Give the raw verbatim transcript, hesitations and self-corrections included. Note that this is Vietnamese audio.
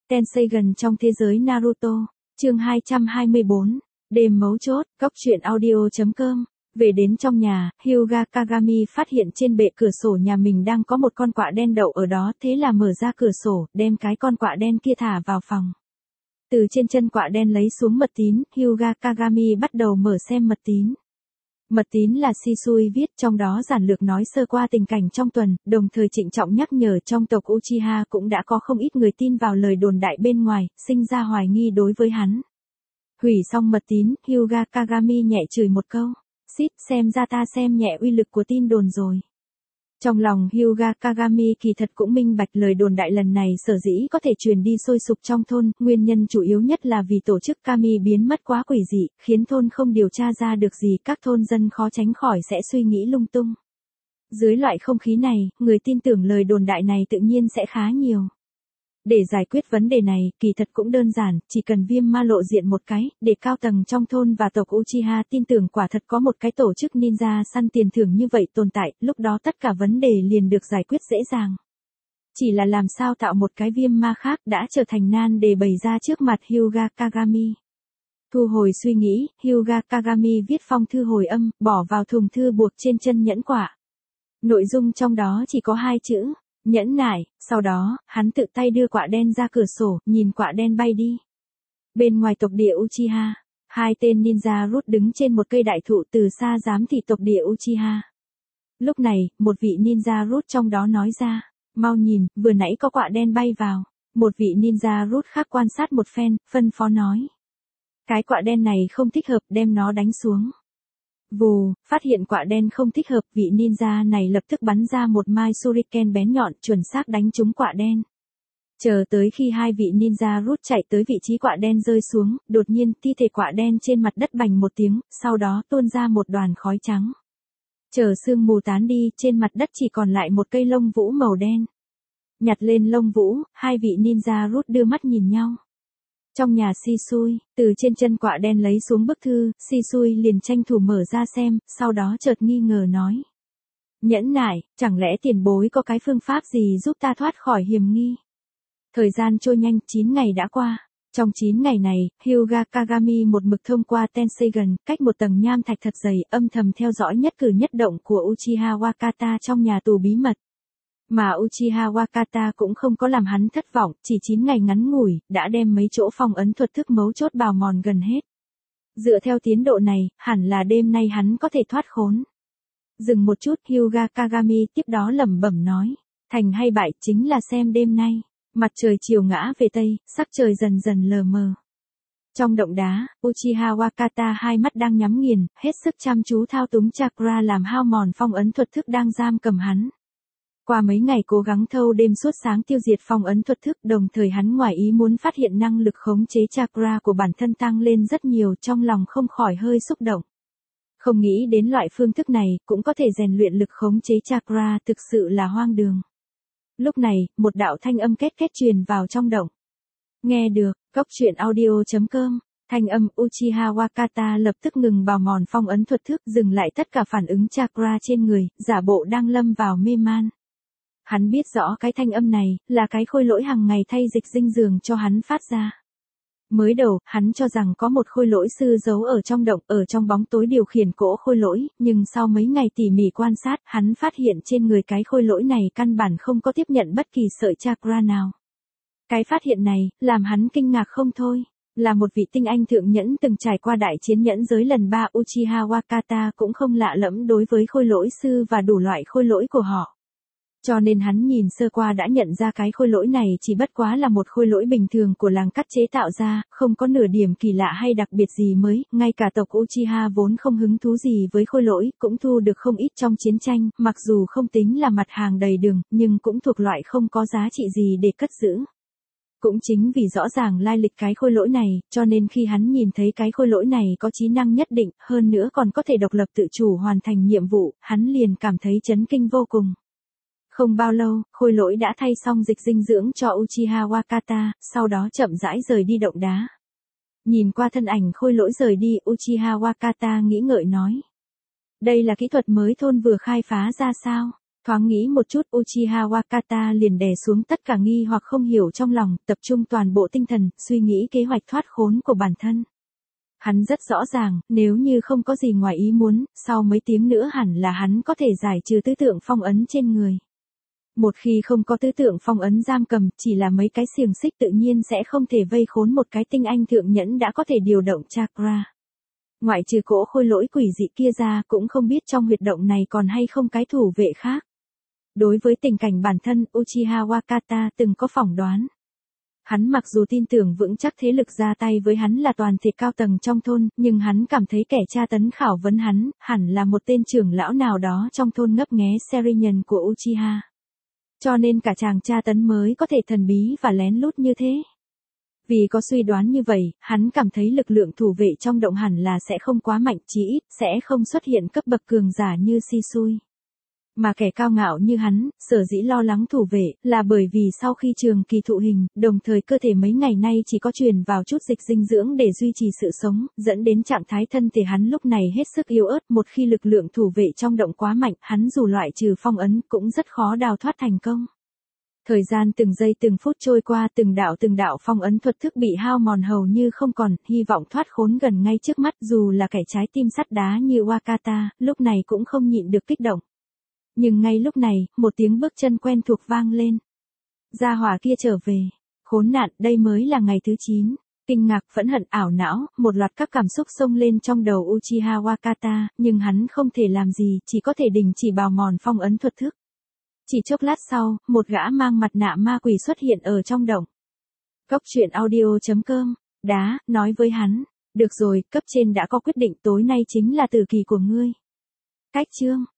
Tenseigan trong thế giới Naruto, chương hai trăm hai mươi bốn, đêm mấu chốt, góc truyện audio.com. Về đến trong nhà, Hyuga Kagami phát hiện trên bệ cửa sổ nhà mình đang có một con quạ đen đậu ở đó, thế là mở ra cửa sổ, đem cái con quạ đen kia thả vào phòng. Từ trên chân quạ đen lấy xuống mật tín, Hyuga Kagami bắt đầu mở xem mật tín. Mật tín là Shisui viết, trong đó giản lược nói sơ qua tình cảnh trong tuần, đồng thời trịnh trọng nhắc nhở trong tộc Uchiha cũng đã có không ít người tin vào lời đồn đại bên ngoài, sinh ra hoài nghi đối với hắn. Hủy xong mật tín, Hyuga Kagami nhẹ chửi một câu, xít, xem ra ta xem nhẹ uy lực của tin đồn rồi. Trong lòng Hyuga Kagami kỳ thật cũng minh bạch lời đồn đại lần này sở dĩ có thể truyền đi sôi sục trong thôn, nguyên nhân chủ yếu nhất là vì tổ chức Kami biến mất quá quỷ dị, khiến thôn không điều tra ra được gì, các thôn dân khó tránh khỏi sẽ suy nghĩ lung tung. Dưới loại không khí này, người tin tưởng lời đồn đại này tự nhiên sẽ khá nhiều. Để giải quyết vấn đề này, kỳ thật cũng đơn giản, chỉ cần Viêm Ma lộ diện một cái, để cao tầng trong thôn và tộc Uchiha tin tưởng quả thật có một cái tổ chức ninja săn tiền thưởng như vậy tồn tại, lúc đó tất cả vấn đề liền được giải quyết dễ dàng. Chỉ là làm sao tạo một cái Viêm Ma khác đã trở thành nan đề bày ra trước mặt Hyuga Kagami. Thu hồi suy nghĩ, Hyuga Kagami viết phong thư hồi âm, bỏ vào thùng thư buộc trên chân nhẫn quả. Nội dung trong đó chỉ có hai chữ. Nhẫn nại, sau đó, hắn tự tay đưa quạ đen ra cửa sổ, nhìn quạ đen bay đi. Bên ngoài tộc địa Uchiha, hai tên ninja rút đứng trên một cây đại thụ từ xa giám thị tộc địa Uchiha. Lúc này, một vị ninja rút trong đó nói ra, mau nhìn, vừa nãy có quạ đen bay vào. Một vị ninja rút khác quan sát một phen, phân phó nói. Cái quạ đen này không thích hợp, đem nó đánh xuống. Vù, phát hiện quạ đen không thích hợp, vị ninja này lập tức bắn ra một mai shuriken bén nhọn, chuẩn xác đánh trúng quạ đen. Chờ tới khi hai vị ninja rút chạy tới vị trí quạ đen rơi xuống, đột nhiên thi thể quạ đen trên mặt đất bành một tiếng, sau đó tuôn ra một đoàn khói trắng. Chờ sương mù tán đi, trên mặt đất chỉ còn lại một cây lông vũ màu đen. Nhặt lên lông vũ, hai vị ninja rút đưa mắt nhìn nhau. Trong nhà Shisui, từ trên chân quạ đen lấy xuống bức thư, Shisui liền tranh thủ mở ra xem, sau đó chợt nghi ngờ nói. Nhẫn nại, chẳng lẽ tiền bối có cái phương pháp gì giúp ta thoát khỏi hiểm nghi? Thời gian trôi nhanh, chín ngày đã qua. Trong chín ngày này, Hyuga Kagami một mực thông qua Tenseigan, cách một tầng nham thạch thật dày, âm thầm theo dõi nhất cử nhất động của Uchiha Wakata trong nhà tù bí mật. Mà Uchiha Wakata cũng không có làm hắn thất vọng, chỉ chín ngày ngắn ngủi, đã đem mấy chỗ phong ấn thuật thức mấu chốt bào mòn gần hết. Dựa theo tiến độ này, hẳn là đêm nay hắn có thể thoát khốn. Dừng một chút, Hyuga Kagami tiếp đó lẩm bẩm nói, thành hay bại chính là xem đêm nay. Mặt trời chiều ngã về tây, sắc trời dần dần lờ mờ. Trong động đá, Uchiha Wakata hai mắt đang nhắm nghiền, hết sức chăm chú thao túng chakra làm hao mòn phong ấn thuật thức đang giam cầm hắn. Qua mấy ngày cố gắng thâu đêm suốt sáng tiêu diệt phong ấn thuật thức, đồng thời hắn ngoài ý muốn phát hiện năng lực khống chế chakra của bản thân tăng lên rất nhiều, trong lòng không khỏi hơi xúc động. Không nghĩ đến loại phương thức này, cũng có thể rèn luyện lực khống chế chakra, thực sự là hoang đường. Lúc này, một đạo thanh âm két két truyền vào trong động. Nghe được, góc truyện audio.com. Thanh âm Uchiha Wakata lập tức ngừng bào mòn phong ấn thuật thức, dừng lại tất cả phản ứng chakra trên người, giả bộ đang lâm vào mê man. Hắn biết rõ cái thanh âm này, là cái khôi lỗi hàng ngày thay dịch dinh dưỡng cho hắn phát ra. Mới đầu, hắn cho rằng có một khôi lỗi sư giấu ở trong động, ở trong bóng tối điều khiển cỗ khôi lỗi, nhưng sau mấy ngày tỉ mỉ quan sát, hắn phát hiện trên người cái khôi lỗi này căn bản không có tiếp nhận bất kỳ sợi chakra nào. Cái phát hiện này, làm hắn kinh ngạc không thôi. Là một vị tinh anh thượng nhẫn từng trải qua đại chiến nhẫn giới lần ba, Uchiha Wakata cũng không lạ lẫm đối với khôi lỗi sư và đủ loại khôi lỗi của họ. Cho nên hắn nhìn sơ qua đã nhận ra cái khôi lỗi này chỉ bất quá là một khôi lỗi bình thường của làng cắt chế tạo ra, không có nửa điểm kỳ lạ hay đặc biệt gì mới, ngay cả tộc Uchiha vốn không hứng thú gì với khôi lỗi, cũng thu được không ít trong chiến tranh, mặc dù không tính là mặt hàng đầy đường, nhưng cũng thuộc loại không có giá trị gì để cất giữ. Cũng chính vì rõ ràng lai lịch cái khôi lỗi này, cho nên khi hắn nhìn thấy cái khôi lỗi này có trí năng nhất định, hơn nữa còn có thể độc lập tự chủ hoàn thành nhiệm vụ, hắn liền cảm thấy chấn kinh vô cùng. Không bao lâu, khôi lỗi đã thay xong dịch dinh dưỡng cho Uchiha Wakata, sau đó chậm rãi rời đi động đá. Nhìn qua thân ảnh khôi lỗi rời đi, Uchiha Wakata nghĩ ngợi nói. Đây là kỹ thuật mới thôn vừa khai phá ra sao? Thoáng nghĩ một chút Uchiha Wakata liền đè xuống tất cả nghi hoặc không hiểu trong lòng, tập trung toàn bộ tinh thần, suy nghĩ kế hoạch thoát khốn của bản thân. Hắn rất rõ ràng, nếu như không có gì ngoài ý muốn, sau mấy tiếng nữa hẳn là hắn có thể giải trừ tứ tượng phong ấn trên người. Một khi không có tứ tượng phong ấn giam cầm, chỉ là mấy cái xiềng xích tự nhiên sẽ không thể vây khốn một cái tinh anh thượng nhẫn đã có thể điều động chakra. Ngoại trừ cỗ khôi lỗi quỷ dị kia ra, cũng không biết trong huyệt động này còn hay không cái thủ vệ khác. Đối với tình cảnh bản thân, Uchiha Wakata từng có phỏng đoán. Hắn mặc dù tin tưởng vững chắc thế lực ra tay với hắn là toàn thể cao tầng trong thôn, nhưng hắn cảm thấy kẻ tra tấn khảo vấn hắn, hẳn là một tên trưởng lão nào đó trong thôn ngấp nghé Serinhân của Uchiha. Cho nên cả chàng tra tấn mới có thể thần bí và lén lút như thế. Vì có suy đoán như vậy, hắn cảm thấy lực lượng thủ vệ trong động hẳn là sẽ không quá mạnh, chí ít sẽ không xuất hiện cấp bậc cường giả như Shisui. Mà kẻ cao ngạo như hắn, sở dĩ lo lắng thủ vệ, là bởi vì sau khi trường kỳ thụ hình, đồng thời cơ thể mấy ngày nay chỉ có truyền vào chút dịch dinh dưỡng để duy trì sự sống, dẫn đến trạng thái thân thể hắn lúc này hết sức yếu ớt. Một khi lực lượng thủ vệ trong động quá mạnh, hắn dù loại trừ phong ấn cũng rất khó đào thoát thành công. Thời gian từng giây từng phút trôi qua, từng đạo từng đạo phong ấn thuật thức bị hao mòn hầu như không còn, hy vọng thoát khốn gần ngay trước mắt. Dù là kẻ trái tim sắt đá như Wakata, lúc này cũng không nhịn được kích động. Nhưng ngay lúc này, một tiếng bước chân quen thuộc vang lên. Gia hỏa kia trở về. Khốn nạn, đây mới là ngày thứ chín. Kinh ngạc, phẫn hận, ảo não, một loạt các cảm xúc xông lên trong đầu Uchiha Wakata, nhưng hắn không thể làm gì, chỉ có thể đình chỉ bào mòn phong ấn thuật thức. Chỉ chốc lát sau, một gã mang mặt nạ ma quỷ xuất hiện ở trong động. Cốc truyện audio chấm com, đá, nói với hắn. Được rồi, cấp trên đã có quyết định, tối nay chính là tử kỳ của ngươi. Cách chương.